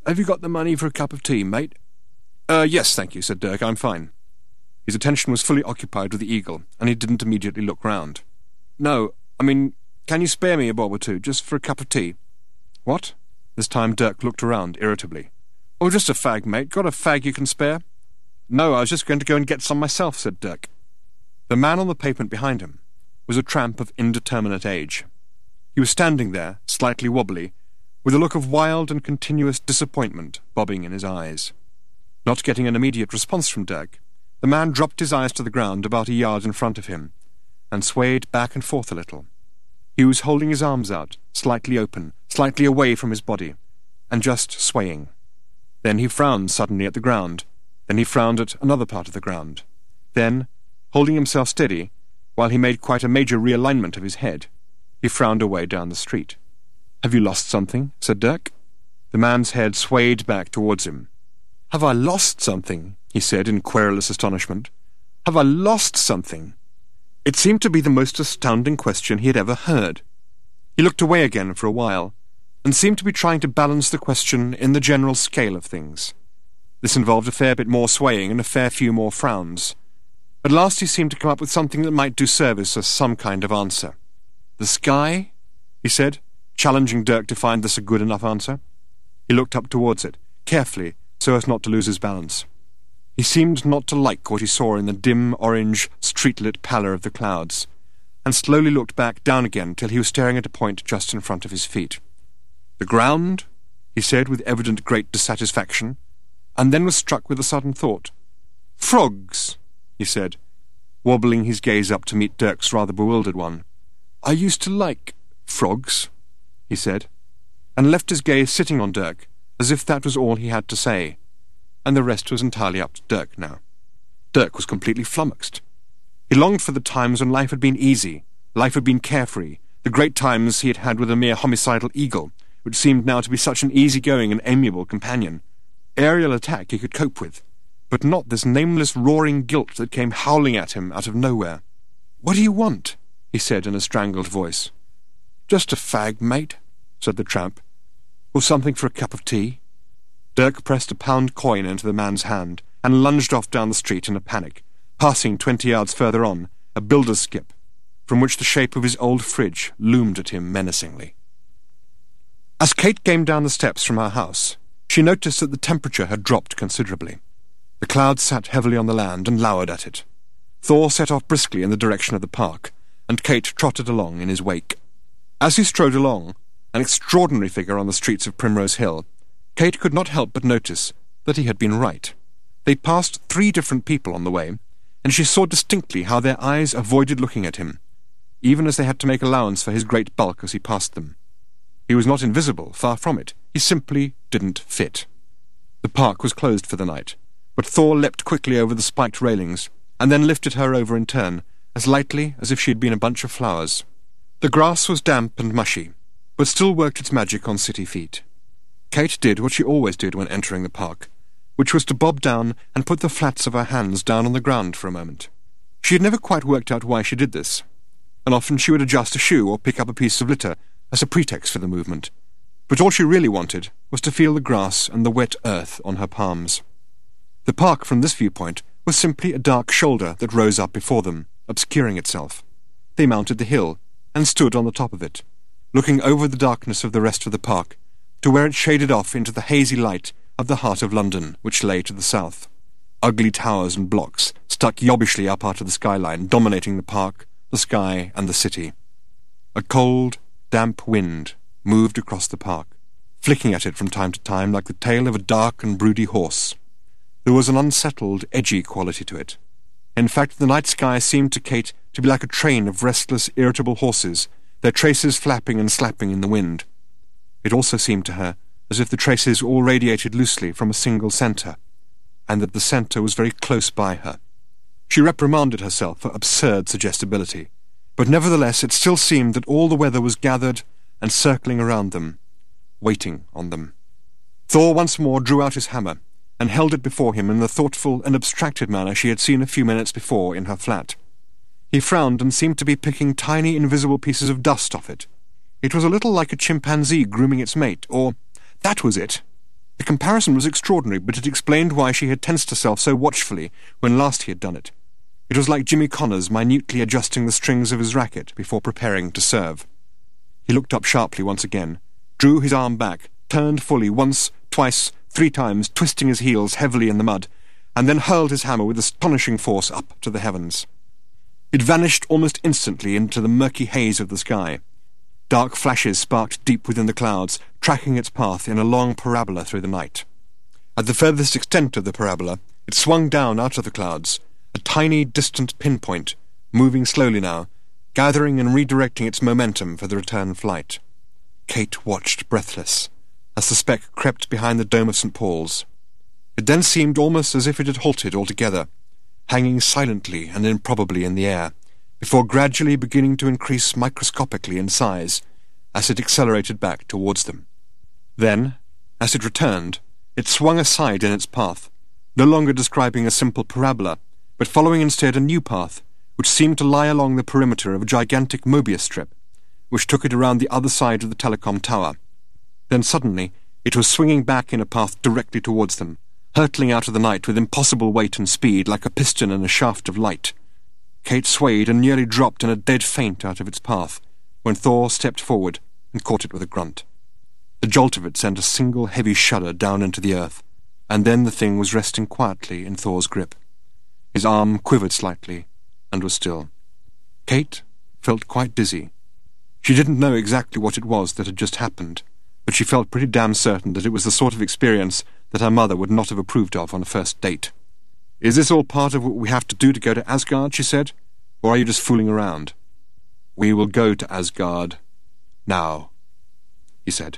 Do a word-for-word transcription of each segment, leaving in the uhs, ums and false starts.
"Have you got the money for a cup of tea, mate?" Uh, yes, thank you, said Dirk. I'm fine. His attention was fully occupied with the eagle, and he didn't immediately look round. "No, I mean, can you spare me a bob or two, just for a cup of tea?" "What?" This time Dirk looked around irritably. "Oh, just a fag, mate. Got a fag you can spare?" "No, I was just going to go and get some myself," said Dirk. The man on the pavement behind him was a tramp of indeterminate age. He was standing there, slightly wobbly, with a look of wild and continuous disappointment bobbing in his eyes. Not getting an immediate response from Dirk, the man dropped his eyes to the ground about a yard in front of him, and swayed back and forth a little. He was holding his arms out, slightly open, slightly away from his body, and just swaying. Then he frowned suddenly at the ground. Then he frowned at another part of the ground. Then, holding himself steady, while he made quite a major realignment of his head, he frowned away down the street. "Have you lost something?" said Dirk. The man's head swayed back towards him. "Have I lost something?" he said in querulous astonishment. "Have I lost something?" It seemed to be the most astounding question he had ever heard. He looked away again for a while, and seemed to be trying to balance the question in the general scale of things. This involved a fair bit more swaying and a fair few more frowns. At last he seemed to come up with something that might do service as some kind of answer. "The sky?" he said, challenging Dirk to find this a good enough answer. He looked up towards it, carefully, so as not to lose his balance. He seemed not to like what he saw in the dim, orange, street-lit pallor of the clouds, and slowly looked back down again till he was staring at a point just in front of his feet. "The ground?" he said with evident great dissatisfaction, and then was struck with a sudden thought. "Frogs," he said, wobbling his gaze up to meet Dirk's rather bewildered one. "I used to like frogs," he said, and left his gaze sitting on Dirk, as if that was all he had to say, and the rest was entirely up to Dirk now. Dirk was completely flummoxed. He longed for the times when life had been easy, life had been carefree, the great times he had had with a mere homicidal eagle, which seemed now to be such an easy-going and amiable companion. Aerial attack he could cope with, but not this nameless roaring guilt that came howling at him out of nowhere. "What do you want?" he said in a strangled voice. "Just a fag, mate," said the tramp. "Or something for a cup of tea." Dirk pressed a pound coin into the man's hand, and lunged off down the street in a panic, passing twenty yards further on, a builder's skip, from which the shape of his old fridge loomed at him menacingly. As Kate came down the steps from her house, she noticed that the temperature had dropped considerably. The clouds sat heavily on the land and lowered at it. Thor set off briskly in the direction of the park, and Kate trotted along in his wake. As he strode along, an extraordinary figure on the streets of Primrose Hill, Kate could not help but notice that he had been right. They passed three different people on the way, and she saw distinctly how their eyes avoided looking at him, even as they had to make allowance for his great bulk as he passed them. He was not invisible, far from it. He simply didn't fit. The park was closed for the night, but Thor leapt quickly over the spiked railings, and then lifted her over in turn, as lightly as if she had been a bunch of flowers. The grass was damp and mushy, but still worked its magic on city feet. Kate did what she always did when entering the park, which was to bob down and put the flats of her hands down on the ground for a moment. She had never quite worked out why she did this, and often she would adjust a shoe or pick up a piece of litter as a pretext for the movement, but all she really wanted was to feel the grass and the wet earth on her palms. The park, from this viewpoint, was simply a dark shoulder that rose up before them, obscuring itself. They mounted the hill, and stood on the top of it, looking over the darkness of the rest of the park, to where it shaded off into the hazy light of the heart of London, which lay to the south. Ugly towers and blocks stuck yobbishly up out of the skyline, dominating the park, the sky, and the city. A cold, damp wind moved across the park, flicking at it from time to time like the tail of a dark and broody horse. There was an unsettled, edgy quality to it. In fact, the night sky seemed to Kate to be like a train of restless, irritable horses, their traces flapping and slapping in the wind. It also seemed to her as if the traces all radiated loosely from a single centre, and that the centre was very close by her. She reprimanded herself for absurd suggestibility, but nevertheless it still seemed that all the weather was gathered and circling around them, waiting on them. Thor once more drew out his hammer, and held it before him in the thoughtful and abstracted manner she had seen a few minutes before in her flat. He frowned and seemed to be picking tiny invisible pieces of dust off it. It was a little like a chimpanzee grooming its mate, or, that was it, The comparison was extraordinary, but it explained why she had tensed herself so watchfully when last he had done it. It was like Jimmy Connors minutely adjusting the strings of his racket before preparing to serve. He looked up sharply once again, drew his arm back, turned fully once, twice, three times, twisting his heels heavily in the mud, and then hurled his hammer with astonishing force up to the heavens. It vanished almost instantly into the murky haze of the sky. Dark flashes sparked deep within the clouds, tracking its path in a long parabola through the night. At the furthest extent of the parabola, it swung down out of the clouds, a tiny, distant pinpoint, moving slowly now, gathering and redirecting its momentum for the return flight. Kate watched, breathless, as the speck crept behind the dome of Saint Paul's. It then seemed almost as if it had halted altogether, hanging silently and improbably in the air, before gradually beginning to increase microscopically in size as it accelerated back towards them. Then, as it returned, it swung aside in its path, no longer describing a simple parabola, but following instead a new path, which seemed to lie along the perimeter of a gigantic Mobius strip, which took it around the other side of the telecom tower. Then suddenly it was swinging back in a path directly towards them, hurtling out of the night with impossible weight and speed like a piston in a shaft of light. Kate swayed and nearly dropped in a dead faint out of its path, when Thor stepped forward and caught it with a grunt. The jolt of it sent a single heavy shudder down into the earth, and then the thing was resting quietly in Thor's grip. His arm quivered slightly, and was still. Kate felt quite dizzy. She didn't know exactly what it was that had just happened, but she felt pretty damn certain that it was the sort of experience that her mother would not have approved of on a first date. "Is this all part of what we have to do to go to Asgard?" she said. "Or are you just fooling around?" "We will go to Asgard. Now," he said.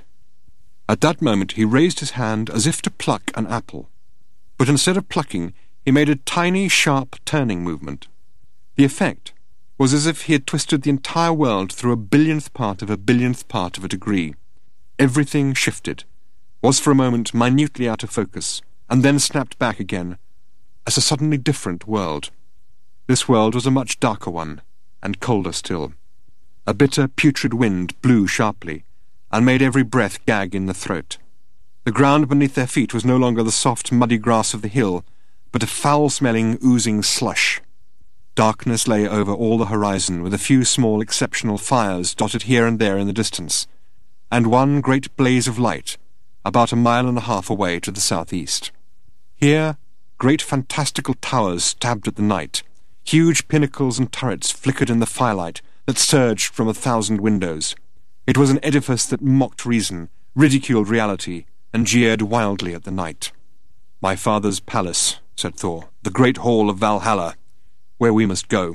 At that moment he raised his hand as if to pluck an apple. But instead of plucking, he made a tiny, sharp turning movement. The effect was as if he had twisted the entire world through a billionth part of a billionth part of a degree. Everything shifted, was for a moment minutely out of focus, and then snapped back again, as a suddenly different world. This world was a much darker one, and colder still. A bitter, putrid wind blew sharply, and made every breath gag in the throat. The ground beneath their feet was no longer the soft, muddy grass of the hill, but a foul-smelling, oozing slush. Darkness lay over all the horizon, with a few small, exceptional fires dotted here and there in the distance, and one great blaze of light, about a mile and a half away to the southeast. Here, great fantastical towers stabbed at the night. Huge pinnacles and turrets flickered in the firelight that surged from a thousand windows. It was an edifice that mocked reason, ridiculed reality, and jeered wildly at the night. "My father's palace," said Thor, "the great hall of Valhalla, where we must go."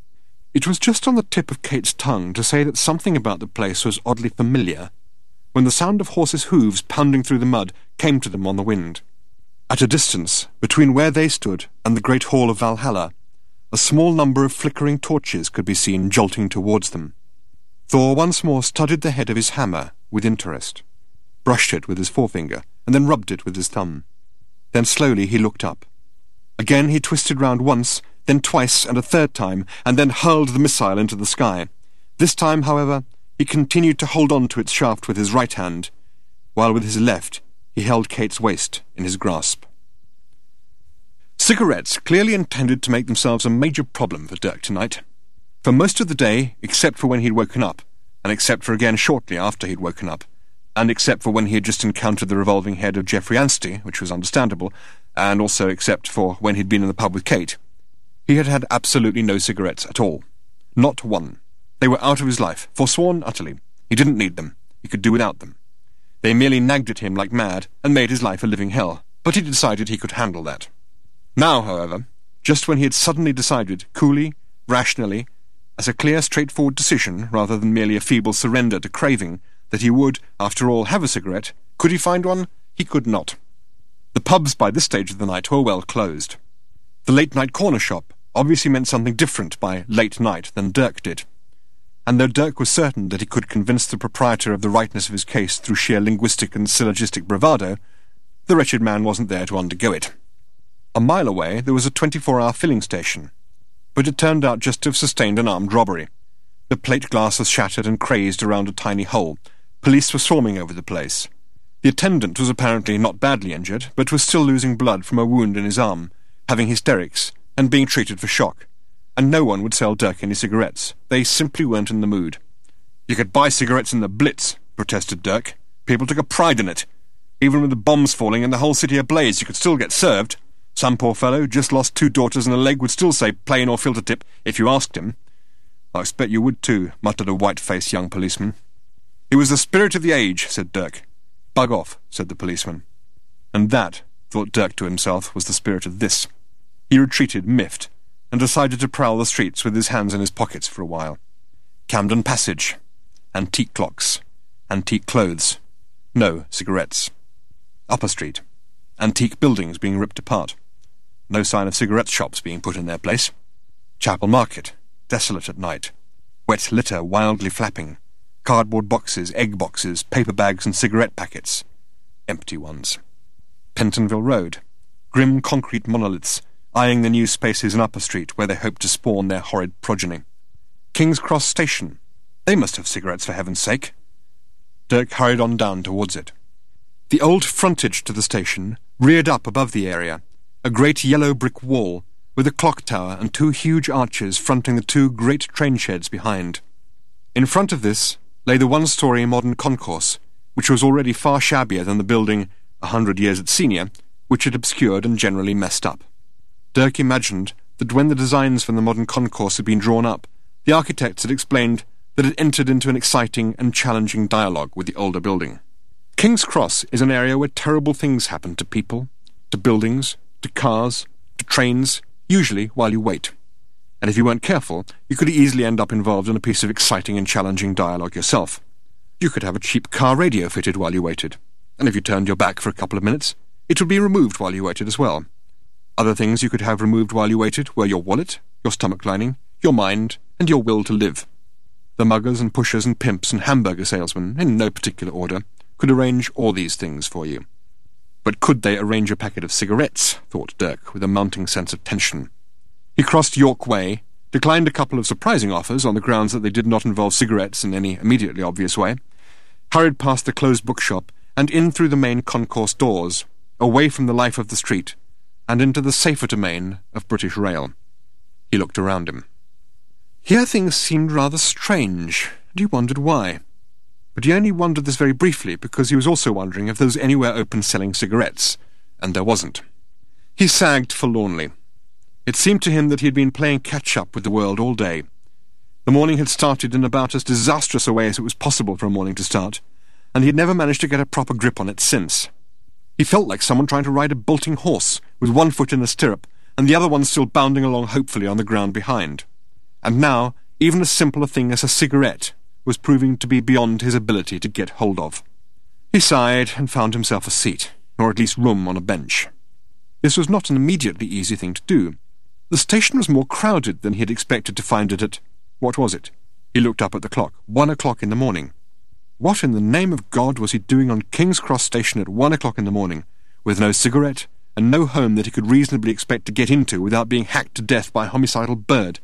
It was just on the tip of Kate's tongue to say that something about the place was oddly familiar, when the sound of horses' hooves pounding through the mud came to them on the wind. At a distance, between where they stood and the great hall of Valhalla, a small number of flickering torches could be seen jolting towards them. Thor once more studied the head of his hammer with interest, brushed it with his forefinger, and then rubbed it with his thumb. Then slowly he looked up. Again he twisted round once, then twice and a third time, and then hurled the missile into the sky. This time, however, he continued to hold on to its shaft with his right hand, while with his left he held Kate's waist in his grasp. Cigarettes clearly intended to make themselves a major problem for Dirk tonight. For most of the day, except for when he'd woken up, and except for again shortly after he'd woken up, and except for when he had just encountered the revolving head of Geoffrey Anstey, which was understandable, and also except for when he'd been in the pub with Kate, he had had absolutely no cigarettes at all. Not one. They were out of his life, forsworn utterly. He didn't need them. He could do without them. They merely nagged at him like mad, and made his life a living hell, but he decided he could handle that. Now, however, just when he had suddenly decided, coolly, rationally, as a clear, straightforward decision, rather than merely a feeble surrender to craving, that he would, after all, have a cigarette, could he find one? He could not. The pubs by this stage of the night were well closed. The late-night corner shop obviously meant something different by late night than Dirk did, and though Dirk was certain that he could convince the proprietor of the rightness of his case through sheer linguistic and syllogistic bravado, the wretched man wasn't there to undergo it. A mile away there was a twenty-four hour filling station, but it turned out just to have sustained an armed robbery. The plate glass was shattered and crazed around a tiny hole. Police were swarming over the place. The attendant was apparently not badly injured, but was still losing blood from a wound in his arm, having hysterics, and being treated for shock. And no one would sell Dirk any cigarettes. They simply weren't in the mood. "You could buy cigarettes in the Blitz," protested Dirk. "People took a pride in it. Even with the bombs falling and the whole city ablaze, you could still get served. Some poor fellow, just lost two daughters and a leg, would still say plain or filter tip if you asked him." "I expect you would too," muttered a white-faced young policeman. "It was the spirit of the age," said Dirk. "Bug off," said the policeman. And that, thought Dirk to himself, was the spirit of this. He retreated, miffed, and decided to prowl the streets with his hands in his pockets for a while. Camden Passage. Antique clocks. Antique clothes. No cigarettes. Upper Street. Antique buildings being ripped apart. No sign of cigarette shops being put in their place. Chapel Market. Desolate at night. Wet litter wildly flapping. Cardboard boxes, egg boxes, paper bags and cigarette packets. Empty ones. Pentonville Road. Grim concrete monoliths, eyeing the new spaces in Upper Street where they hoped to spawn their horrid progeny. King's Cross Station. They must have cigarettes, for heaven's sake. Dirk hurried on down towards it. The old frontage to the station reared up above the area, a great yellow brick wall with a clock tower and two huge arches fronting the two great train sheds behind. In front of this lay the one-storey modern concourse, which was already far shabbier than the building, a hundred years its senior, which had obscured and generally messed up. Dirk imagined that when the designs for the modern concourse had been drawn up, the architects had explained that it entered into an exciting and challenging dialogue with the older building. King's Cross is an area where terrible things happen to people, to buildings, to cars, to trains, usually while you wait. And if you weren't careful, you could easily end up involved in a piece of exciting and challenging dialogue yourself. You could have a cheap car radio fitted while you waited, and if you turned your back for a couple of minutes, it would be removed while you waited as well. Other things you could have removed while you waited were your wallet, your stomach lining, your mind, and your will to live. The muggers and pushers and pimps and hamburger salesmen, in no particular order, could arrange all these things for you. But could they arrange a packet of cigarettes, thought Dirk, with a mounting sense of tension. He crossed York Way, declined a couple of surprising offers on the grounds that they did not involve cigarettes in any immediately obvious way, hurried past the closed bookshop and in through the main concourse doors, away from the life of the street, and into the safer domain of British Rail. He looked around him. Here things seemed rather strange, and he wondered why. But he only wondered this very briefly, because he was also wondering if there was anywhere open selling cigarettes, and there wasn't. He sagged forlornly. It seemed to him that he had been playing catch-up with the world all day. The morning had started in about as disastrous a way as it was possible for a morning to start, and he had never managed to get a proper grip on it since. He felt like someone trying to ride a bolting horse, with one foot in the stirrup, and the other one still bounding along hopefully on the ground behind. And now, even as simple a thing as a cigarette was proving to be beyond his ability to get hold of. He sighed and found himself a seat, or at least room on a bench. This was not an immediately easy thing to do. The station was more crowded than he had expected to find it at... What was it? He looked up at the clock. One o'clock in the morning. What in the name of God was he doing on King's Cross Station at one o'clock in the morning, with no cigarette, and no home that he could reasonably expect to get into without being hacked to death by a homicidal bird?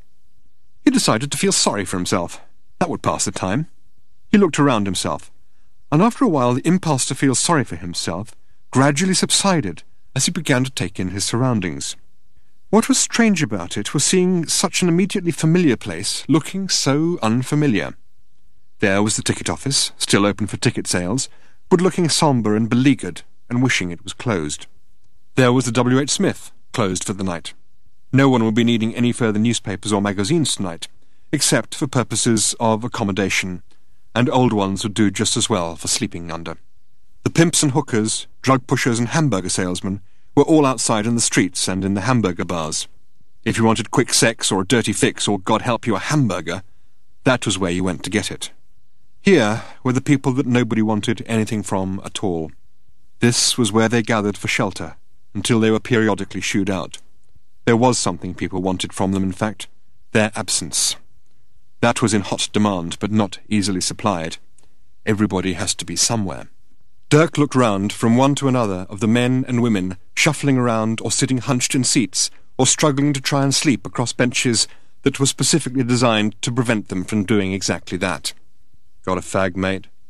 He decided to feel sorry for himself. That would pass the time. He looked around himself, and after a while the impulse to feel sorry for himself gradually subsided as he began to take in his surroundings. What was strange about it was seeing such an immediately familiar place looking so unfamiliar. There was the ticket office, still open for ticket sales, but looking sombre and beleaguered, and wishing it was closed. There was the W. H. Smith, closed for the night. No one would be needing any further newspapers or magazines tonight, except for purposes of accommodation, and old ones would do just as well for sleeping under. The pimps and hookers, drug pushers and hamburger salesmen were all outside in the streets and in the hamburger bars. If you wanted quick sex or a dirty fix or, God help you, a hamburger, that was where you went to get it. Here were the people that nobody wanted anything from at all. This was where they gathered for shelter, until they were periodically shooed out. There was something people wanted from them, in fact, their absence. That was in hot demand, but not easily supplied. Everybody has to be somewhere. Dirk looked round from one to another of the men and women shuffling around or sitting hunched in seats or struggling to try and sleep across benches that were specifically designed to prevent them from doing exactly that. Got a fag, mate?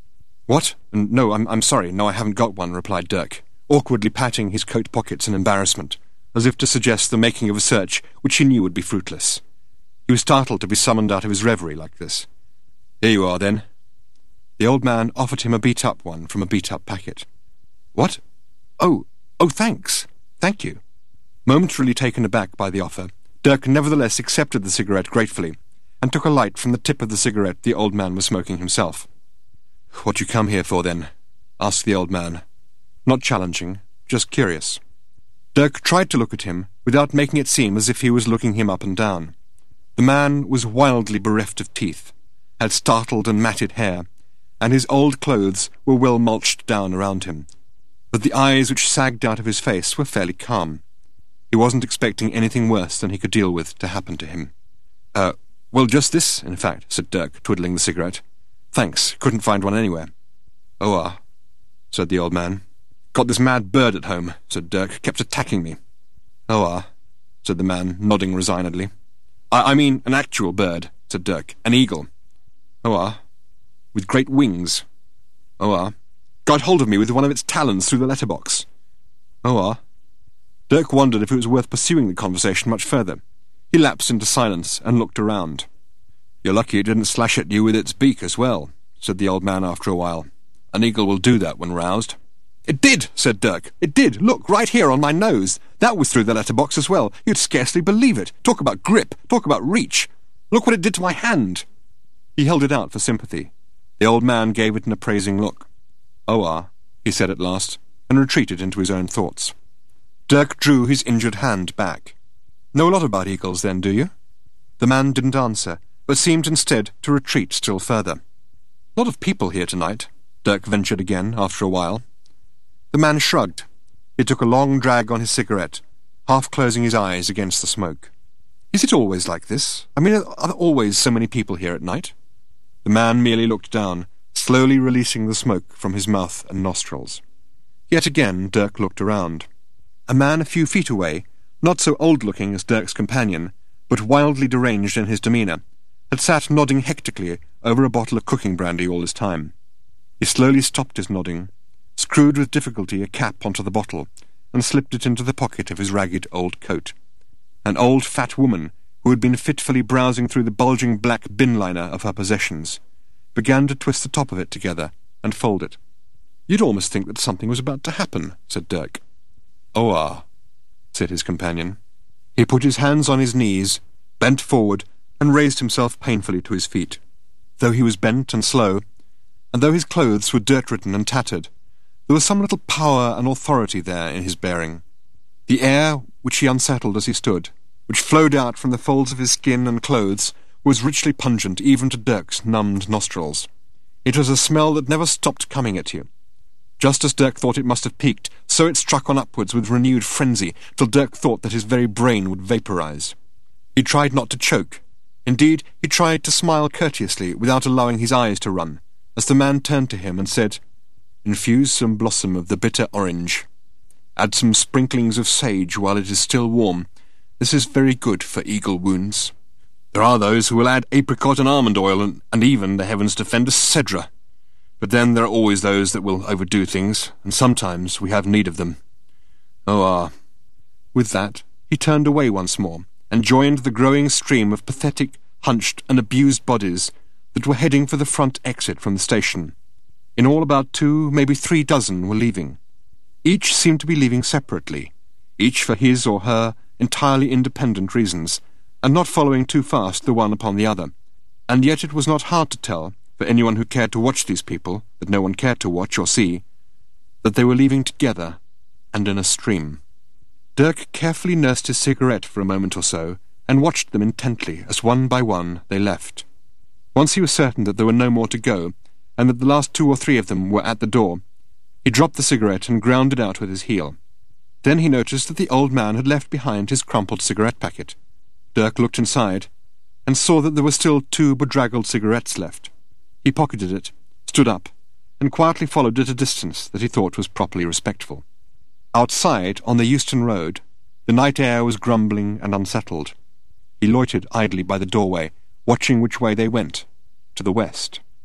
"What? No, I'm, I'm sorry. No, I haven't got one," replied Dirk, awkwardly patting his coat pockets in embarrassment, as if to suggest the making of a search which he knew would be fruitless. He was startled to be summoned out of his reverie like this. "Here you are, then." The old man offered him a beat-up one from a beat-up packet. "What? Oh, oh, thanks. Thank you." Momentarily taken aback by the offer, Dirk nevertheless accepted the cigarette gratefully, and took a light from the tip of the cigarette the old man was smoking himself. "What you come here for, then?" asked the old man. Not challenging, just curious. Dirk tried to look at him, without making it seem as if he was looking him up and down. The man was wildly bereft of teeth, had startled and matted hair, and his old clothes were well mulched down around him. But the eyes which sagged out of his face were fairly calm. He wasn't expecting anything worse than he could deal with to happen to him. Uh, well, just this, in fact," said Dirk, twiddling the cigarette. "Thanks, couldn't find one anywhere." "Oh, ah," said the old man. "Got this mad bird at home," said Dirk, "kept attacking me." "Oh, ah," said the man, nodding resignedly. I, I mean an actual bird," said Dirk. "An eagle." "Oh, ah." "With great wings." "Oh, ah." "Got hold of me with one of its talons through the letterbox." "Oh, ah." Dirk wondered if it was worth pursuing the conversation much further. He lapsed into silence and looked around. "You're lucky it didn't slash at you with its beak as well," said the old man after a while. "An eagle will do that when roused." "It did," said Dirk. "It did. Look, right here on my nose. That was through the letterbox as well. You'd scarcely believe it. Talk about grip. Talk about reach. Look what it did to my hand." He held it out for sympathy. The old man gave it an appraising look. "Oh, ah," he said at last, and retreated into his own thoughts. Dirk drew his injured hand back. "Know a lot about eagles, then, do you?" The man didn't answer, but seemed instead to retreat still further. "Lot of people here tonight," Dirk ventured again after a while. The man shrugged. He took a long drag on his cigarette, half closing his eyes against the smoke. "Is it always like this? I mean, are there always so many people here at night?" The man merely looked down, slowly releasing the smoke from his mouth and nostrils. Yet again Dirk looked around. A man a few feet away, not so old-looking as Dirk's companion, but wildly deranged in his demeanour, had sat nodding hectically over a bottle of cooking brandy all this time. He slowly stopped his nodding, screwed with difficulty a cap onto the bottle, and slipped it into the pocket of his ragged old coat. An old fat woman, who had been fitfully browsing through the bulging black bin-liner of her possessions, began to twist the top of it together and fold it. "You'd almost think that something was about to happen," said Dirk. "Oh, ah," said his companion. He put his hands on his knees, bent forward, and raised himself painfully to his feet. Though he was bent and slow, and though his clothes were dirt-ridden and tattered, there was some little power and authority there in his bearing. The air which he unsettled as he stood, which flowed out from the folds of his skin and clothes, was richly pungent even to Dirk's numbed nostrils. It was a smell that never stopped coming at you. Just as Dirk thought it must have peaked, so it struck on upwards with renewed frenzy, till Dirk thought that his very brain would vaporize. He tried not to choke. Indeed, he tried to smile courteously, without allowing his eyes to run, as the man turned to him and said, "Infuse some blossom of the bitter orange. Add some sprinklings of sage while it is still warm. This is very good for eagle wounds. There are those who will add apricot and almond oil, and, and even, the heavens defend us, cedra. But then there are always those that will overdo things, and sometimes we have need of them. Oh, ah." With that, he turned away once more, and joined the growing stream of pathetic, hunched, and abused bodies that were heading for the front exit from the station. In all about two, maybe three dozen were leaving. Each seemed to be leaving separately, each for his or her entirely independent reasons, and not following too fast the one upon the other. And yet it was not hard to tell, for anyone who cared to watch these people, that no one cared to watch or see, that they were leaving together, and in a stream. Dirk carefully nursed his cigarette for a moment or so, and watched them intently as one by one they left. Once he was certain that there were no more to go, and that the last two or three of them were at the door, he dropped the cigarette and ground it out with his heel. Then he noticed that the old man had left behind his crumpled cigarette packet. Dirk looked inside, and saw that there were still two bedraggled cigarettes left. He pocketed it, stood up, and quietly followed at a distance that he thought was properly respectful. Outside, on the Euston Road, the night air was grumbling and unsettled. He loitered idly by the doorway, watching which way they went, to the west.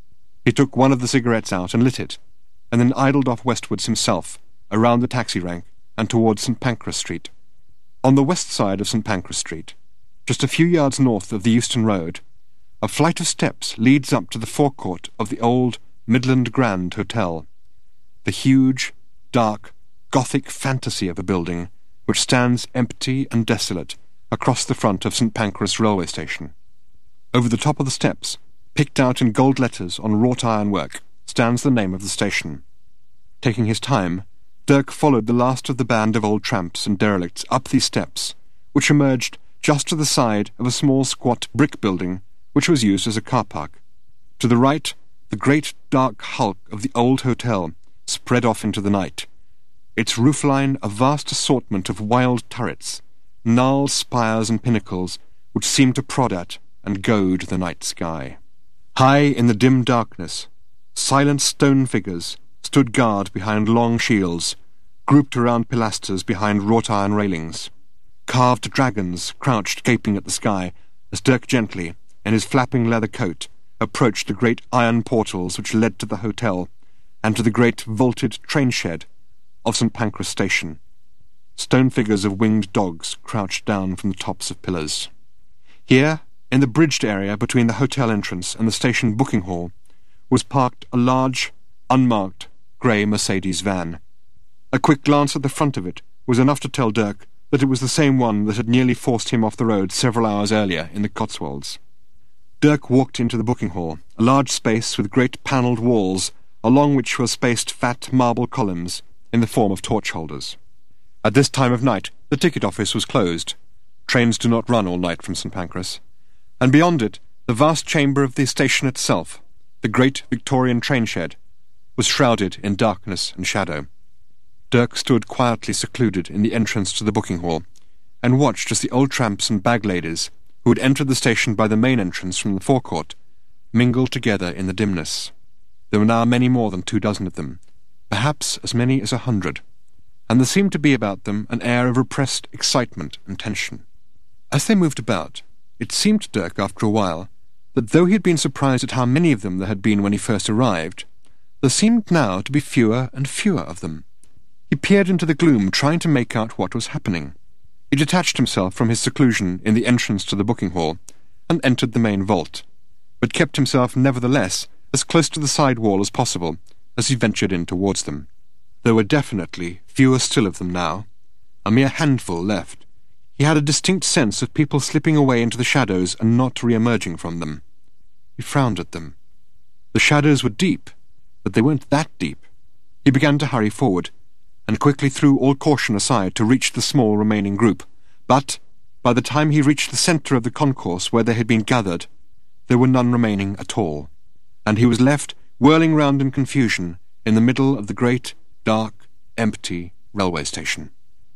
He took one of the cigarettes out and lit it, and then idled off westwards himself, around the taxi rank and towards St Pancras Street. On the west side of St Pancras Street, just a few yards north of the Euston Road, a flight of steps leads up to the forecourt of the old Midland Grand Hotel, the huge, dark, Gothic fantasy of a building which stands empty and desolate across the front of St Pancras railway station. Over the top of the steps, picked out in gold letters on wrought ironwork, stands the name of the station. Taking his time, Dirk followed the last of the band of old tramps and derelicts up these steps, which emerged just to the side of a small squat brick building which was used as a car park. To the right, the great dark hulk of the old hotel spread off into the night, its roofline a vast assortment of wild turrets, gnarled spires and pinnacles which seemed to prod at and goad the night sky. High in the dim darkness, silent stone figures stood guard behind long shields, grouped around pilasters behind wrought-iron railings. Carved dragons crouched gaping at the sky as Dirk gently, in his flapping leather coat, approached the great iron portals which led to the hotel and to the great vaulted train shed of St Pancras Station. Stone figures of winged dogs crouched down from the tops of pillars. Here, in the bridged area between the hotel entrance and the station booking hall, was parked a large, unmarked, grey Mercedes van. A quick glance at the front of it was enough to tell Dirk that it was the same one that had nearly forced him off the road several hours earlier in the Cotswolds. Dirk walked into the booking hall, a large space with great panelled walls, along which were spaced fat marble columns in the form of torch holders. At this time of night, the ticket office was closed. Trains do not run all night from St Pancras. And beyond it, the vast chamber of the station itself, the great Victorian train shed, was shrouded in darkness and shadow. Dirk stood quietly secluded in the entrance to the booking hall, and watched as the old tramps and bag ladies, who had entered the station by the main entrance from the forecourt, mingled together in the dimness. There were now many more than two dozen of them, perhaps as many as a hundred, and there seemed to be about them an air of repressed excitement and tension. As they moved about, it seemed to Dirk after a while that though he had been surprised at how many of them there had been when he first arrived, there seemed now to be fewer and fewer of them. He peered into the gloom, trying to make out what was happening. He detached himself from his seclusion in the entrance to the booking hall, and entered the main vault, but kept himself nevertheless as close to the side wall as possible as he ventured in towards them. There were definitely fewer still of them now, a mere handful left. He had a distinct sense of people slipping away into the shadows and not re-emerging from them. He frowned at them. The shadows were deep, but they weren't that deep. He began to hurry forward, and quickly threw all caution aside to reach the small remaining group. But, by the time he reached the centre of the concourse where they had been gathered, there were none remaining at all, and he was left whirling round in confusion in the middle of the great, dark, empty railway station.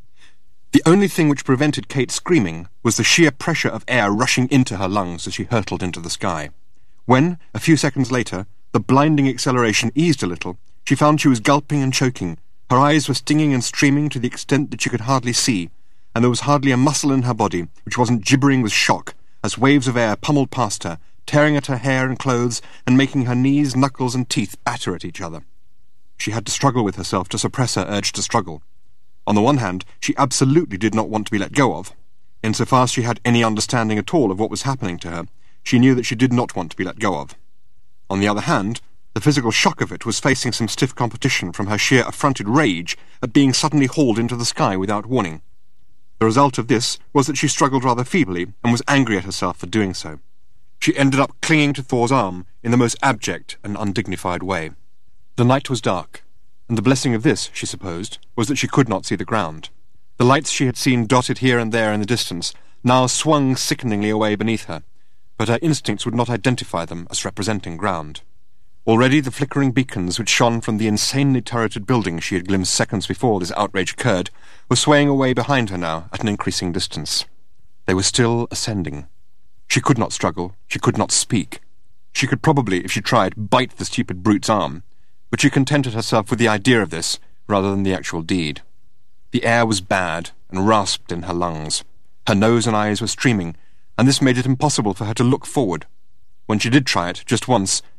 The only thing which prevented Kate screaming was the sheer pressure of air rushing into her lungs as she hurtled into the sky. When, a few seconds later, the blinding acceleration eased a little, she found she was gulping and choking. Her eyes were stinging and streaming to the extent that she could hardly see, and there was hardly a muscle in her body which wasn't gibbering with shock as waves of air pummeled past her, tearing at her hair and clothes and making her knees, knuckles and teeth batter at each other. She had to struggle with herself to suppress her urge to struggle. On the one hand, she absolutely did not want to be let go of. Insofar as she had any understanding at all of what was happening to her, she knew that she did not want to be let go of. On the other hand, the physical shock of it was facing some stiff competition from her sheer affronted rage at being suddenly hauled into the sky without warning. The result of this was that she struggled rather feebly and was angry at herself for doing so. She ended up clinging to Thor's arm in the most abject and undignified way. The night was dark, and the blessing of this, she supposed, was that she could not see the ground. The lights she had seen dotted here and there in the distance now swung sickeningly away beneath her, but her instincts would not identify them as representing ground. Already the flickering beacons which shone from the insanely turreted building she had glimpsed seconds before this outrage occurred were swaying away behind her now at an increasing distance. They were still ascending. She could not struggle, she could not speak. She could probably, if she tried, bite the stupid brute's arm, but she contented herself with the idea of this rather than the actual deed. The air was bad and rasped in her lungs. Her nose and eyes were streaming, and this made it impossible for her to look forward. When she did try it, just once,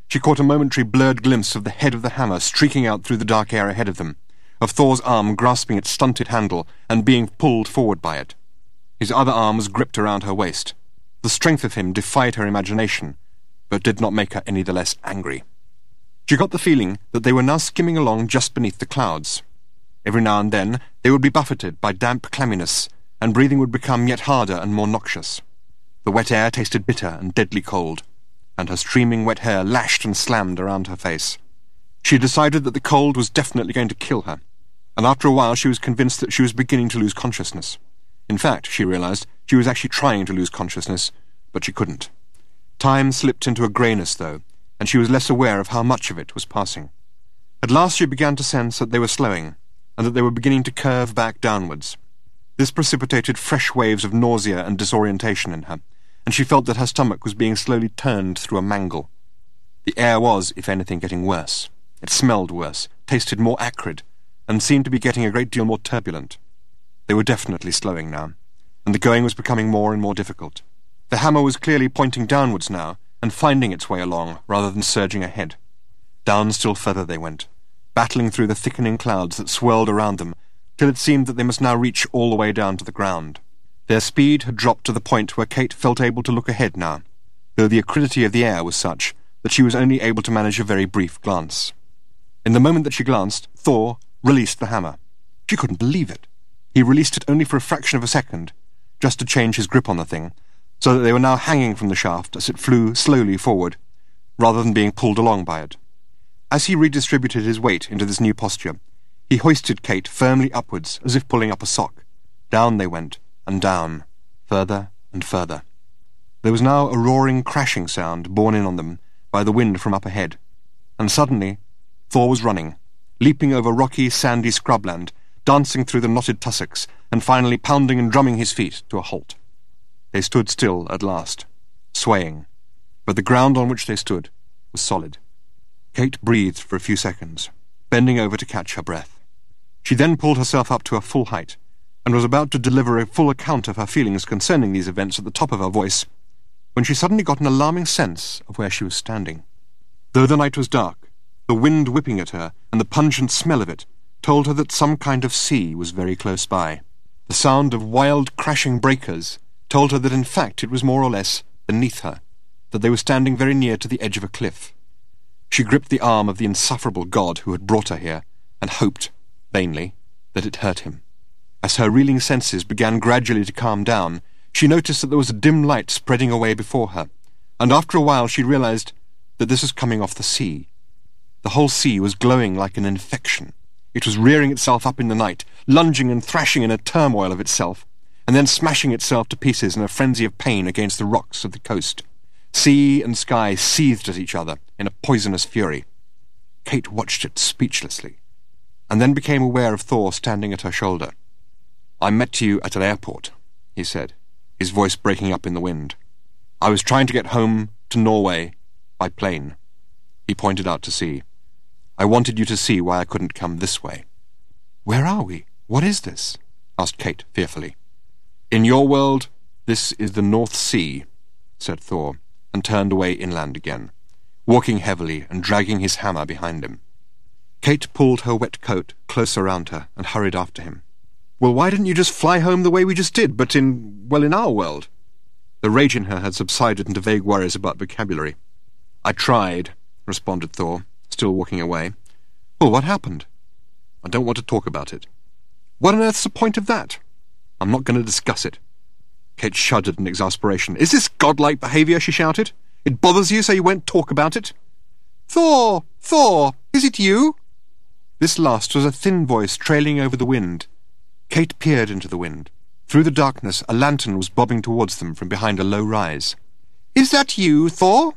She caught a momentary blurred glimpse of the head of the hammer streaking out through the dark air ahead of them, of Thor's arm grasping its stunted handle and being pulled forward by it. His other arm was gripped around her waist. The strength of him defied her imagination, but did not make her any the less angry. She got the feeling that they were now skimming along just beneath the clouds. Every now and then they would be buffeted by damp clamminess, and breathing would become yet harder and more noxious. The wet air tasted bitter and deadly cold, and her streaming wet hair lashed and slammed around her face. She decided that the cold was definitely going to kill her, and after a while she was convinced that she was beginning to lose consciousness. In fact, she realized, she was actually trying to lose consciousness, but she couldn't. Time slipped into a greyness, though, and she was less aware of how much of it was passing. At last she began to sense that they were slowing, and that they were beginning to curve back downwards. This precipitated fresh waves of nausea and disorientation in her, and she felt that her stomach was being slowly turned through a mangle. The air was, if anything, getting worse. It smelled worse, tasted more acrid, and seemed to be getting a great deal more turbulent. They were definitely slowing now, and the going was becoming more and more difficult. The hammer was clearly pointing downwards now, and finding its way along, rather than surging ahead. Down still further they went, battling through the thickening clouds that swirled around them, till it seemed that they must now reach all the way down to the ground. Their speed had dropped to the point where Kate felt able to look ahead now, though the acridity of the air was such that she was only able to manage a very brief glance. In the moment that she glanced, Thor released the hammer. She couldn't believe it. He released it only for a fraction of a second, just to change his grip on the thing, so that they were now hanging from the shaft as it flew slowly forward, rather than being pulled along by it. As he redistributed his weight into this new posture, he hoisted Kate firmly upwards, as if pulling up a sock. Down they went, and down, further and further. There was now a roaring, crashing sound borne in on them by the wind from up ahead, and suddenly Thor was running, leaping over rocky, sandy scrubland, dancing through the knotted tussocks, and finally pounding and drumming his feet to a halt. They stood still at last, swaying, but the ground on which they stood was solid. Kate breathed for a few seconds, bending over to catch her breath. She then pulled herself up to her full height, and was about to deliver a full account of her feelings concerning these events at the top of her voice, when she suddenly got an alarming sense of where she was standing. Though the night was dark, the wind whipping at her, and the pungent smell of it, told her that some kind of sea was very close by. The sound of wild, crashing breakers told her that in fact it was more or less beneath her, that they were standing very near to the edge of a cliff. She gripped the arm of the insufferable god who had brought her here, and hoped, vainly, that it hurt him. As her reeling senses began gradually to calm down, she noticed that there was a dim light spreading away before her, and after a while she realized that this was coming off the sea. The whole sea was glowing like an infection. It was rearing itself up in the night, lunging and thrashing in a turmoil of itself, and then smashing itself to pieces in a frenzy of pain against the rocks of the coast. Sea and sky seethed at each other in a poisonous fury. Kate watched it speechlessly, and then became aware of Thor standing at her shoulder. "I met you at an airport," he said, his voice breaking up in the wind. "I was trying to get home to Norway by plane." He pointed out to sea. "I wanted you to see why I couldn't come this way." "Where are we? What is this?" asked Kate fearfully. "In your world, this is the North Sea," said Thor, and turned away inland again, walking heavily and dragging his hammer behind him. Kate pulled her wet coat close around her and hurried after him. "Well, why didn't you just fly home the way we just did, but in, well, in our world?" The rage in her had subsided into vague worries about vocabulary. "I tried," responded Thor, still walking away. "Well, what happened?" "I don't want to talk about it." "What on earth's the point of that?" "I'm not going to discuss it." Kate shuddered in exasperation. "Is this godlike behaviour?" she shouted. "It bothers you, so you won't talk about it?" "Thor! Thor! Is it you?" This last was a thin voice trailing over the wind. Kate peered into the wind. Through the darkness, a lantern was bobbing towards them from behind a low rise. "Is that you, Thor?"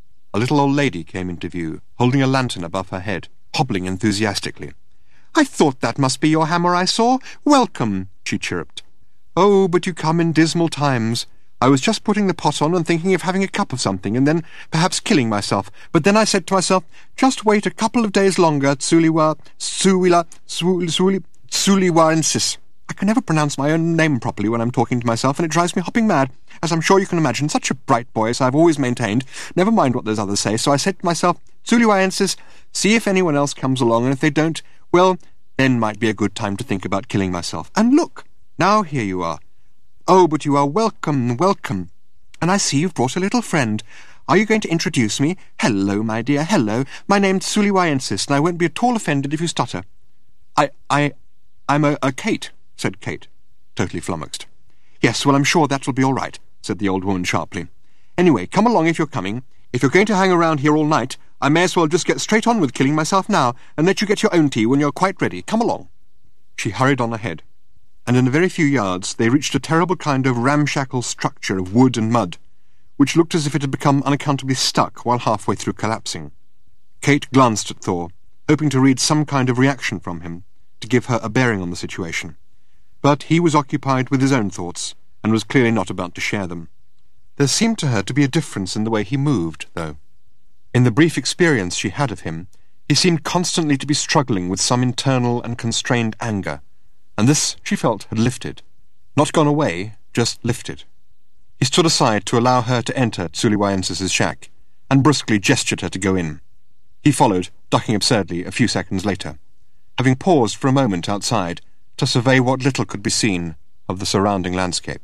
A little old lady came into view, holding a lantern above her head, hobbling enthusiastically. "I thought that must be your hammer I saw. Welcome," she chirruped. "Oh, but you come in dismal times. I was just putting the pot on and thinking of having a cup of something, and then perhaps killing myself. But then I said to myself, just wait a couple of days longer, Tsuliwa, Tsuwila, Tsuli, Tsuliwa insists. I can never pronounce my own name properly when I'm talking to myself, and it drives me hopping mad, as I'm sure you can imagine. Such a bright boy, as I've always maintained. Never mind what those others say. So I said to myself, Tsuliwaiensis, see if anyone else comes along, and if they don't, well, then might be a good time to think about killing myself. And look, now here you are. Oh, but you are welcome, welcome. And I see you've brought a little friend. Are you going to introduce me? Hello, my dear, hello. My name's Tsuliwaiensis, and I won't be at all offended if you stutter. I, I, I'm a, a Kate, said Kate, totally flummoxed. Yes, well, I'm sure that will be all right, said the old woman sharply. Anyway, come along if you're coming. If you're going to hang around here all night, I may as well just get straight on with killing myself now, and let you get your own tea when you're quite ready. Come along. She hurried on ahead, and in a very few yards they reached a terrible kind of ramshackle structure of wood and mud, which looked as if it had become unaccountably stuck while halfway through collapsing. Kate glanced at Thor, hoping to read some kind of reaction from him, to give her a bearing on the situation. But he was occupied with his own thoughts, and was clearly not about to share them. There seemed to her to be a difference in the way he moved, though. In the brief experience she had of him, he seemed constantly to be struggling with some internal and constrained anger, and this, she felt, had lifted. Not gone away, just lifted. He stood aside to allow her to enter Tsuliwaiensis' shack, and brusquely gestured her to go in. He followed, ducking absurdly, a few seconds later, having paused for a moment outside to survey what little could be seen of the surrounding landscape.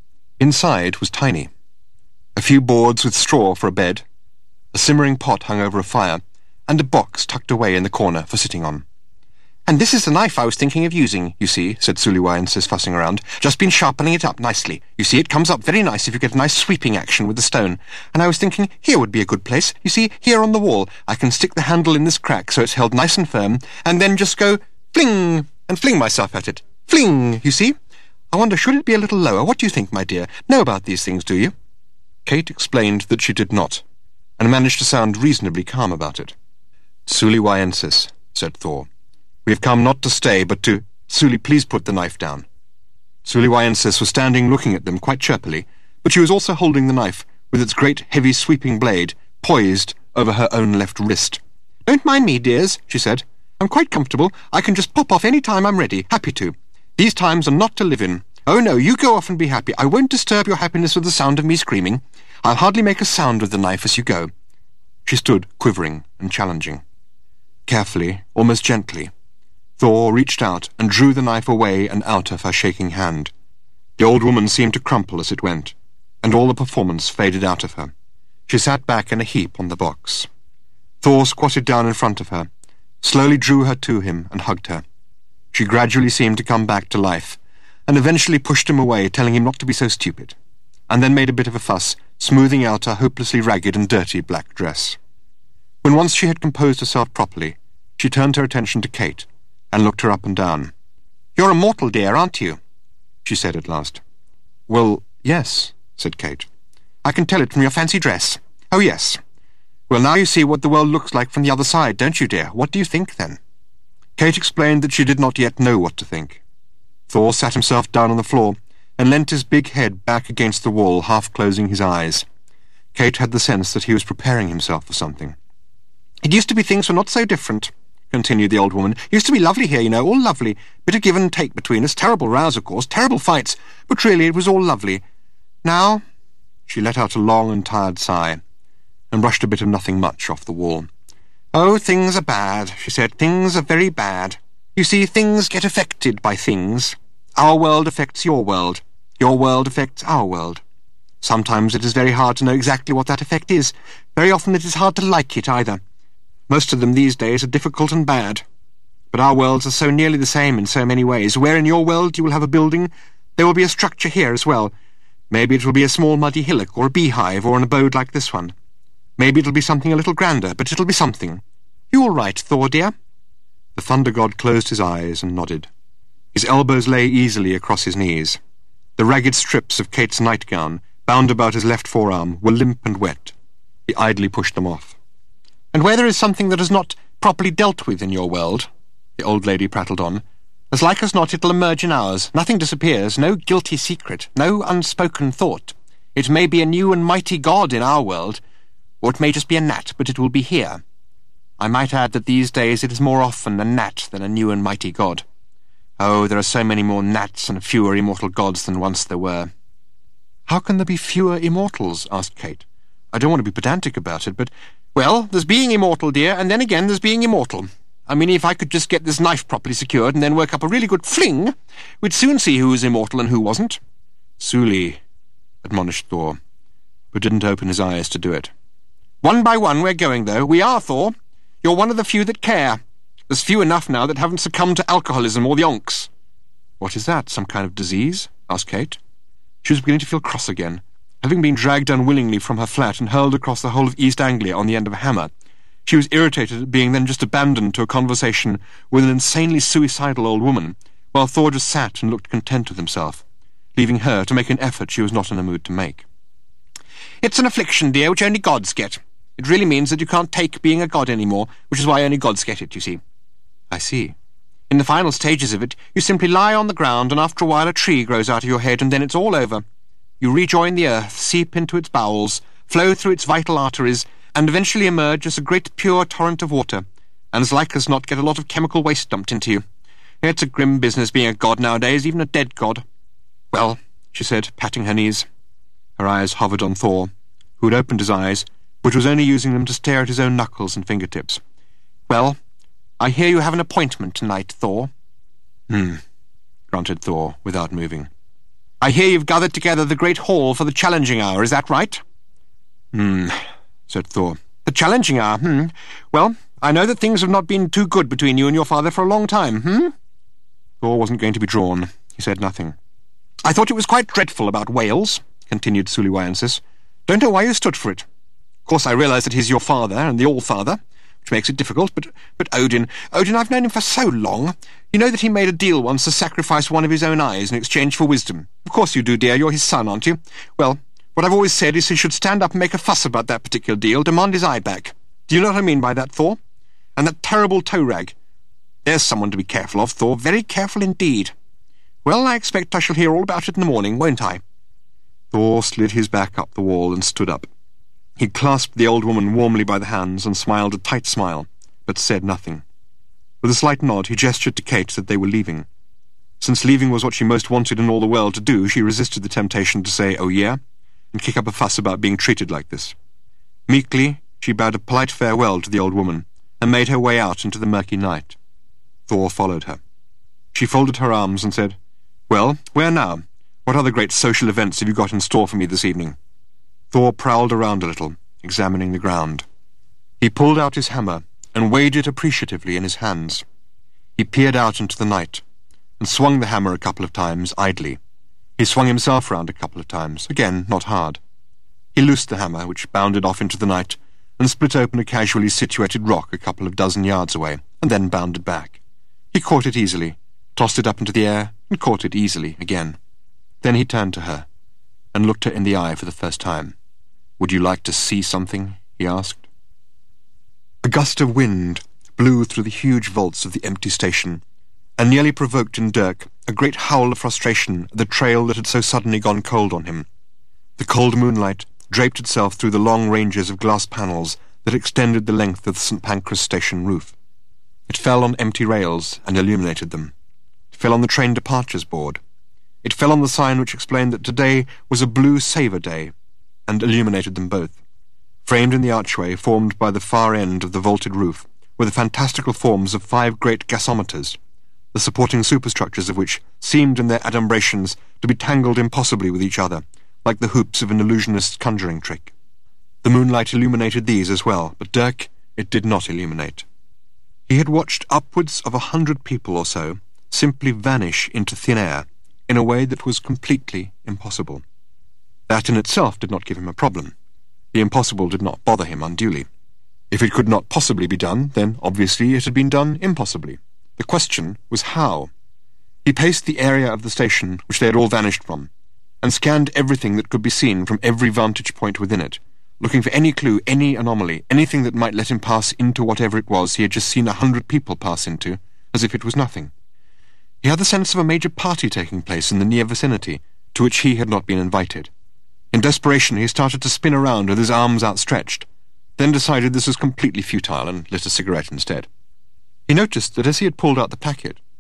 Inside was tiny. A few boards with straw for a bed, a simmering pot hung over a fire, and a box tucked away in the corner for sitting on. "And this is the knife I was thinking of using, you see," said Tsuliwaiensis, fussing around. "Just been sharpening it up nicely. You see, it comes up very nice if you get a nice sweeping action with the stone. And I was thinking, here would be a good place. You see, here on the wall, I can stick the handle in this crack so it's held nice and firm, and then just go fling, and fling myself at it. Fling, you see? I wonder, should it be a little lower? What do you think, my dear? Know about these things, do you?" Kate explained that she did not, and managed to sound reasonably calm about it. "Tsuliwaiensis," said Thor. "We have come not to stay, but to— Tsuli, please put the knife down." Tsuliwaiensis was standing looking at them quite chirpily, but she was also holding the knife, with its great heavy sweeping blade, poised over her own left wrist. "Don't mind me, dears," she said. "I'm quite comfortable. I can just pop off any time I'm ready, happy to. These times are not to live in. Oh, no, you go off and be happy. I won't disturb your happiness with the sound of me screaming. I'll hardly make a sound with the knife as you go." She stood, quivering and challenging. Carefully, almost gently, Thor reached out and drew the knife away and out of her shaking hand. The old woman seemed to crumple as it went, and all the performance faded out of her. She sat back in a heap on the box. Thor squatted down in front of her, slowly drew her to him and hugged her. She gradually seemed to come back to life, and eventually pushed him away, telling him not to be so stupid, and then made a bit of a fuss, smoothing out her hopelessly ragged and dirty black dress. When once she had composed herself properly, she turned her attention to Kate, and looked her up and down. "You're a mortal, dear, aren't you?" she said at last. "Well, yes," said Kate. "I can tell it from your fancy dress. Oh, yes. Well, now you see what the world looks like from the other side, don't you, dear? What do you think, then?" Kate explained that she did not yet know what to think. Thor sat himself down on the floor, and leant his big head back against the wall, half closing his eyes. Kate had the sense that he was preparing himself for something. "It used to be things were not so different," continued the old woman. "Used to be lovely here, you know, all lovely. Bit of give and take between us. Terrible rows, of course, terrible fights. But really, it was all lovely. Now—" She let out a long and tired sigh, and brushed a bit of nothing much off the wall. "Oh, things are bad," she said. "Things are very bad. You see, things get affected by things. Our world affects your world. Your world affects our world. Sometimes it is very hard to know exactly what that effect is. Very often it is hard to like it, either. Most of them these days are difficult and bad. But our worlds are so nearly the same in so many ways. Where in your world you will have a building, there will be a structure here as well. Maybe it will be a small muddy hillock, or a beehive, or an abode like this one. Maybe it'll be something a little grander, but it'll be something. You all right, Thor, dear?" The Thunder God closed his eyes and nodded. His elbows lay easily across his knees. The ragged strips of Kate's nightgown, bound about his left forearm, were limp and wet. He idly pushed them off. "And where there is something that is not properly dealt with in your world," the old lady prattled on, "as like as not it'll emerge in ours. Nothing disappears, no guilty secret, no unspoken thought. It may be a new and mighty god in our world, or it may just be a gnat, but it will be here. I might add that these days it is more often a gnat than a new and mighty god. Oh, there are so many more gnats and fewer immortal gods than once there were. How can there be fewer immortals? Asked Kate. I don't want to be pedantic about it, but... Well, there's being immortal, dear, and then again there's being immortal. I mean, if I could just get this knife properly secured and then work up a really good fling, we'd soon see who was immortal and who wasn't. Suli, admonished Thor, but didn't open his eyes to do it. One by one we're going, though. We are, Thor. You're one of the few that care. There's few enough now that haven't succumbed to alcoholism or the onks. What is that, some kind of disease? Asked Kate. She was beginning to feel cross again, having been dragged unwillingly from her flat and hurled across the whole of East Anglia on the end of a hammer. She was irritated at being then just abandoned to a conversation with an insanely suicidal old woman, while Thor just sat and looked content with himself, leaving her to make an effort she was not in a mood to make. It's an affliction, dear, which only gods get. It really means that you can't take being a god anymore, which is why only gods get it, you see. I see. In the final stages of it, you simply lie on the ground, and after a while a tree grows out of your head, and then it's all over. You rejoin the earth, seep into its bowels, flow through its vital arteries, and eventually emerge as a great pure torrent of water, and as like as not get a lot of chemical waste dumped into you. It's a grim business being a god nowadays, even a dead god. Well, she said, patting her knees. Her eyes hovered on Thor, who had opened his eyes, but was only using them to stare at his own knuckles and fingertips. Well, I hear you have an appointment tonight, Thor. Hmm, grunted Thor, without moving. I hear you've gathered together the great hall for the challenging hour, is that right? Hmm, said Thor. The challenging hour, hmm. Well, I know that things have not been too good between you and your father for a long time, hmm? Thor wasn't going to be drawn. He said nothing. I thought it was quite dreadful about Wales, continued Sulliwayensis. Don't know why you stood for it. Of course, I realise that he's your father and the All-Father, which makes it difficult, but but Odin, Odin, I've known him for so long. You know that he made a deal once to sacrifice one of his own eyes in exchange for wisdom. Of course you do, dear. You're his son, aren't you? Well, what I've always said is he should stand up and make a fuss about that particular deal, demand his eye back. Do you know what I mean by that, Thor? And that terrible toe rag. There's someone to be careful of, Thor, very careful indeed. Well, I expect I shall hear all about it in the morning, won't I? Thor slid his back up the wall and stood up. He clasped the old woman warmly by the hands and smiled a tight smile, but said nothing. With a slight nod, he gestured to Kate that they were leaving. Since leaving was what she most wanted in all the world to do, she resisted the temptation to say, oh yeah, and kick up a fuss about being treated like this. Meekly, she bade a polite farewell to the old woman and made her way out into the murky night. Thor followed her. She folded her arms and said, Well, where now? What other great social events have you got in store for me this evening? Thor prowled around a little, examining the ground. He pulled out his hammer and weighed it appreciatively in his hands. He peered out into the night and swung the hammer a couple of times idly. He swung himself round a couple of times, again not hard. He loosed the hammer, which bounded off into the night, and split open a casually situated rock a couple of dozen yards away, and then bounded back. He caught it easily, tossed it up into the air, and caught it easily again. Then he turned to her, and looked her in the eye for the first time. Would you like to see something? He asked. A gust of wind blew through the huge vaults of the empty station, and nearly provoked in Dirk a great howl of frustration at the trail that had so suddenly gone cold on him. The cold moonlight draped itself through the long ranges of glass panels that extended the length of the Saint Pancras station roof. It fell on empty rails and illuminated them. It fell on the train departures board. It fell on the sign which explained that today was a Blue Saver Day, and illuminated them both. Framed in the archway formed by the far end of the vaulted roof were the fantastical forms of five great gasometers, the supporting superstructures of which seemed in their adumbrations to be tangled impossibly with each other, like the hoops of an illusionist's conjuring trick. The moonlight illuminated these as well, but Dirk it did not illuminate. He had watched upwards of a hundred people or so simply vanish into thin air in a way that was completely impossible. That in itself did not give him a problem. The impossible did not bother him unduly. If it could not possibly be done, then obviously it had been done impossibly. The question was how. He paced the area of the station which they had all vanished from, and scanned everything that could be seen from every vantage point within it, looking for any clue, any anomaly, anything that might let him pass into whatever it was he had just seen a hundred people pass into, as if it was nothing. He had the sense of a major party taking place in the near vicinity, to which he had not been invited. In desperation he started to spin around with his arms outstretched, then decided this was completely futile and lit a cigarette instead. He noticed that as he had pulled out the packet,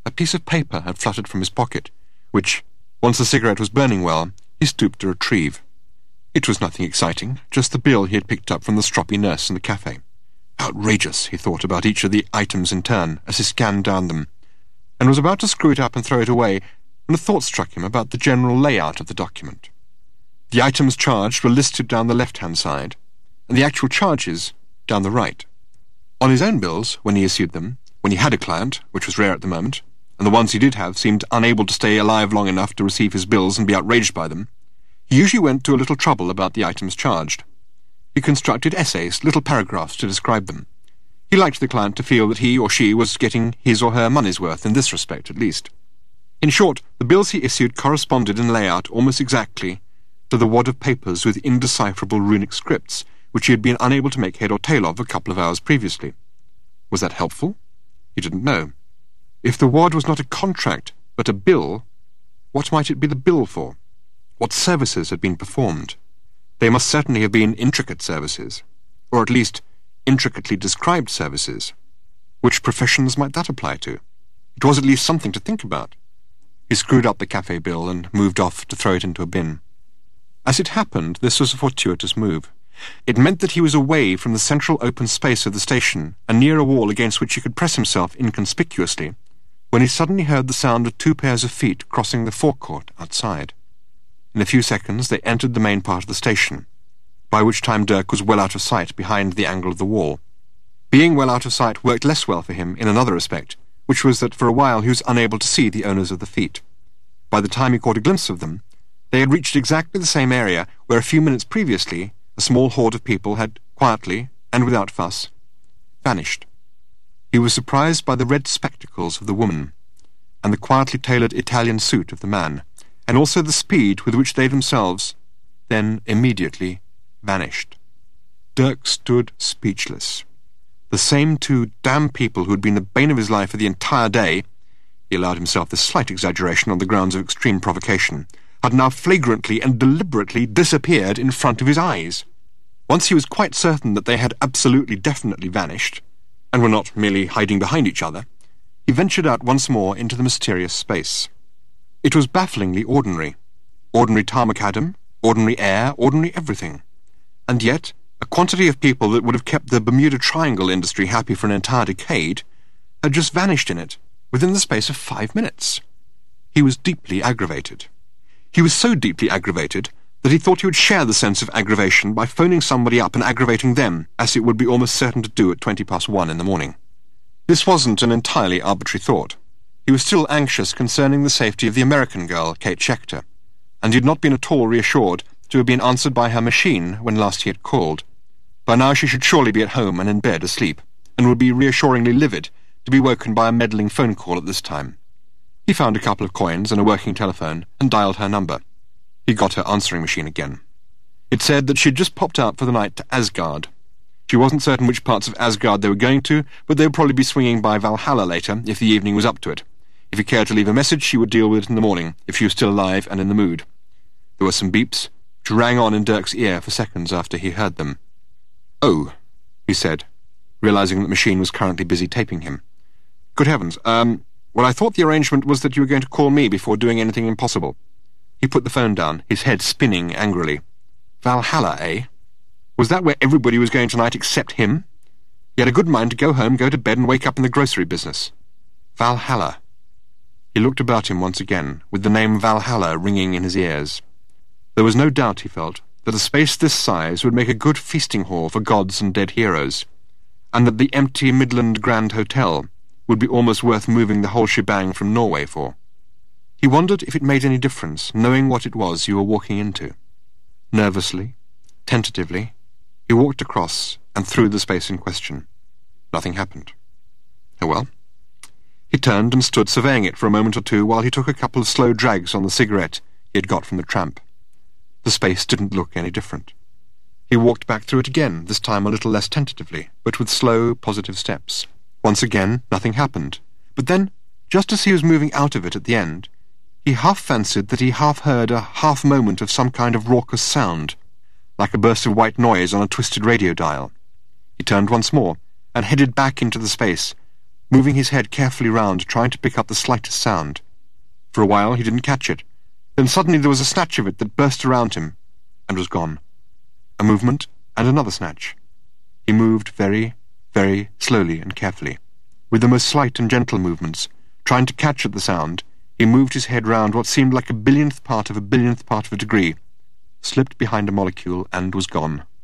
a piece of paper had fluttered from his pocket, which, once the cigarette was burning well, he stooped to retrieve. It was nothing exciting, just the bill he had picked up from the stroppy nurse in the cafe. Outrageous, he thought about each of the items in turn as he scanned down them, and was about to screw it up and throw it away when a thought struck him about the general layout of the document. The items charged were listed down the left-hand side, and the actual charges down the right. On his own bills, when he issued them, when he had a client, which was rare at the moment, and the ones he did have seemed unable to stay alive long enough to receive his bills and be outraged by them, he usually went to a little trouble about the items charged. He constructed essays, little paragraphs to describe them. He liked the client to feel that he or she was getting his or her money's worth, in this respect at least. In short, the bills he issued corresponded in layout almost exactly to the wad of papers with indecipherable runic scripts, which he had been unable to make head or tail of a couple of hours previously. Was that helpful? He didn't know. If the wad was not a contract, but a bill, what might it be the bill for? What services had been performed? They must certainly have been intricate services, or at least intricately described services. Which professions might that apply to? It was at least something to think about. He screwed up the cafe bill and moved off to throw it into a bin. As it happened, this was a fortuitous move. It meant that he was away from the central open space of the station and near a wall against which he could press himself inconspicuously, when he suddenly heard the sound of two pairs of feet crossing the forecourt outside. In a few seconds they entered the main part of the station, by which time Dirk was well out of sight behind the angle of the wall. Being well out of sight worked less well for him in another respect, which was that for a while he was unable to see the owners of the feet. By the time he caught a glimpse of them, they had reached exactly the same area where a few minutes previously a small horde of people had quietly, and without fuss, vanished. He was surprised by the red spectacles of the woman, and the quietly tailored Italian suit of the man, and also the speed with which they themselves then immediately vanished. Dirk stood speechless. The same two damn people who had been the bane of his life for the entire day, he allowed himself this slight exaggeration on the grounds of extreme provocation, had now flagrantly and deliberately disappeared in front of his eyes. Once he was quite certain that they had absolutely definitely vanished, and were not merely hiding behind each other, he ventured out once more into the mysterious space. It was bafflingly ordinary. Ordinary tarmacadam, ordinary air, ordinary everything. And yet, a quantity of people that would have kept the Bermuda Triangle industry happy for an entire decade had just vanished in it within the space of five minutes. He was deeply aggravated. He was so deeply aggravated that he thought he would share the sense of aggravation by phoning somebody up and aggravating them, as it would be almost certain to do at twenty past one in the morning. This wasn't an entirely arbitrary thought. He was still anxious concerning the safety of the American girl, Kate Schechter, and he had not been at all reassured to have been answered by her machine when last he had called. By now she should surely be at home and in bed asleep, and would be reassuringly livid to be woken by a meddling phone call at this time. He found a couple of coins and a working telephone and dialed her number. He got her answering machine again. It said that she had just popped out for the night to Asgard. She wasn't certain which parts of Asgard they were going to, but they would probably be swinging by Valhalla later if the evening was up to it. If he cared to leave a message, she would deal with it in the morning, if she was still alive and in the mood. There were some beeps, which rang on in Dirk's ear for seconds after he heard them. "Oh," he said, realizing that the machine was currently busy taping him. "Good heavens, um, well, I thought the arrangement was that you were going to call me before doing anything impossible." He put the phone down, his head spinning angrily. Valhalla, eh? Was that where everybody was going tonight except him? He had a good mind to go home, go to bed, and wake up in the grocery business. Valhalla. He looked about him once again, with the name Valhalla ringing in his ears. There was no doubt, he felt, that a space this size would make a good feasting hall for gods and dead heroes, and that the empty Midland Grand Hotel would be almost worth moving the whole shebang from Norway for. He wondered if it made any difference, knowing what it was you were walking into. Nervously, tentatively, he walked across and through the space in question. Nothing happened. Oh well. He turned and stood surveying it for a moment or two while he took a couple of slow drags on the cigarette he had got from the tramp. The space didn't look any different. He walked back through it again, this time a little less tentatively, but with slow, positive steps. Once again, nothing happened. But then, just as he was moving out of it at the end, he half fancied that he half heard a half moment of some kind of raucous sound, like a burst of white noise on a twisted radio dial. He turned once more, and headed back into the space, moving his head carefully round, trying to pick up the slightest sound. For a while he didn't catch it. Then suddenly there was a snatch of it that burst around him, and was gone. A movement, and another snatch. He moved very, very slowly and carefully, with the most slight and gentle movements, trying to catch at the sound. He moved his head round what seemed like a billionth part of a billionth part of a degree, slipped behind a molecule, and was gone.